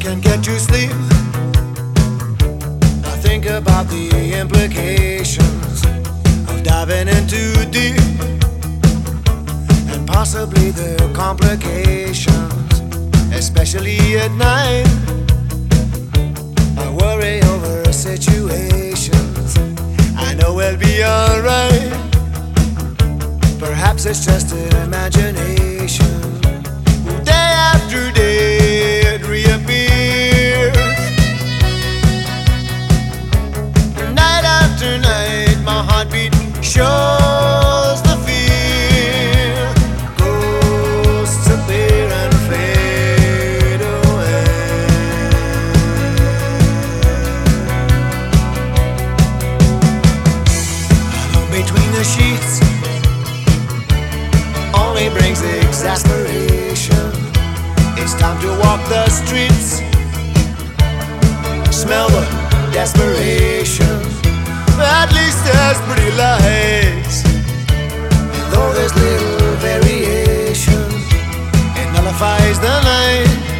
can't get to sleep. I think about the implications of diving in too deep, and possibly the complications, especially at night. I worry over situations I know will be alright. Perhaps it's just imagination. Day after day it reappears. Night after night my heartbeat shows the fear. Ghosts appear and fade away. Alone between the sheets only brings exasperation. It's time to walk the streets, smell the desperation. At least there's pretty lights, and though there's little variation, it nullifies the night.